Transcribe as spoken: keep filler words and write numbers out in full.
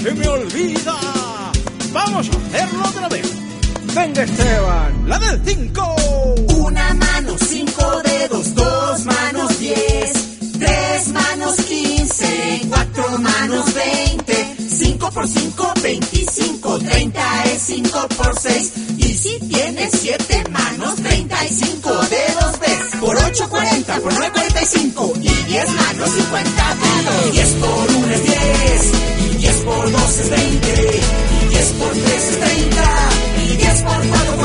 se me olvida. Vamos a hacerlo otra vez. Venga, Esteban, la del cinco. Una mano, cinco dedos, dos manos, diez. Tres manos, quince. Cuatro manos, veinte. Cinco por cinco, veinticinco. Treinta es cinco por seis. Y si tienes siete manos, treinta y cinco dedos ves. Por ocho, cuarenta. Por nueve, cuarenta y cinco. Y diez manos, cincuenta dedos. Diez por uno es diez. Y diez por dos es veinte. Y diez por tres es treinta. Y diez por cuatro